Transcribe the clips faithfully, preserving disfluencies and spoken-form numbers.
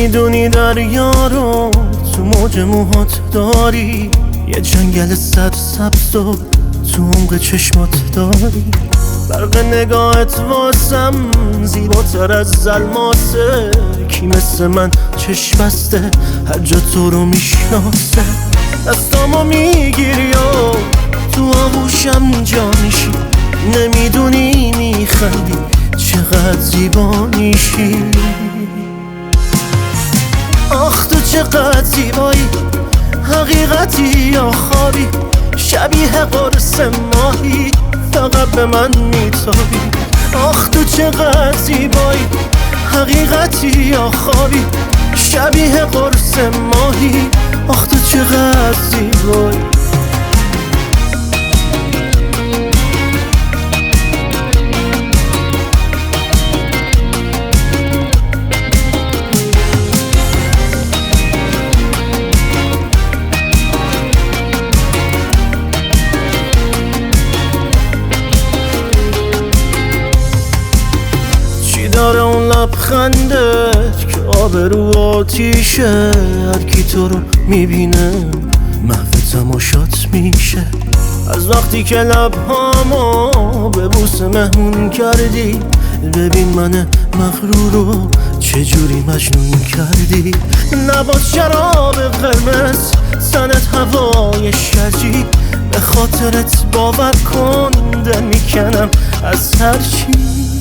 نمیدونی دریا رو تو موج موهات داری، یه جنگل سبز و تو عمق چشمات داری. برق نگاهت واسم زیباتر از الماسه، کی مثل من چشم بسته هر جا تو رو میشناسه. دستامو میگیری و تو آغوشم جا میشی، نمیدونی میخندی چقدر زیبا میشی. آخ تو چقدر زیبایی، حقیقتی یا خوابی، شبیه قرص ماهی فقط به من میتابی. آخ تو چقدر زیبایی، حقیقتی یا خوابی، شبیه قرص ماهی. آخ تو چقدر زیبایی. داره اون لبخندت که آب رو آتیشه، هر کی تو رو میبینه محو تماشات میشه. از وقتی که لبهامو به بوسه مهمون کردی، ببین من مغرور رو چجوری مجنون کردی. لبات شراب قرمز، سنت هوای شرجی، به خاطرت باور کن دل میکنم از هر چی.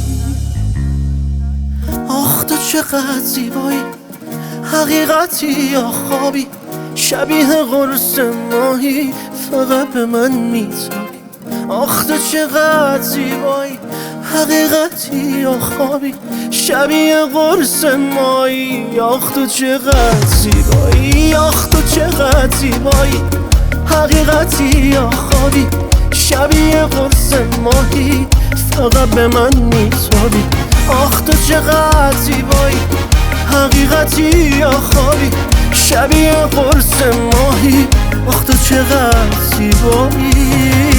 آخ تو چقدر زیبایی، حقیقتی یا خوابی، شبیه قرص ماهی فقط به من میتابی. آخ تو چقدر زیبایی، حقیقتی یا خوابی، شبیه قرص ماهی. آخ تو چقدر زیبایی، آخ تو چقدر زیبایی، حقیقتی یا خوابی، شبیه قرص ماهی فقط به من میتابی. آخ تو چقدر زیبایی، حقیقتی یا خوابی، شبیه قرص ماهی. آخ تو چقدر زیبایی.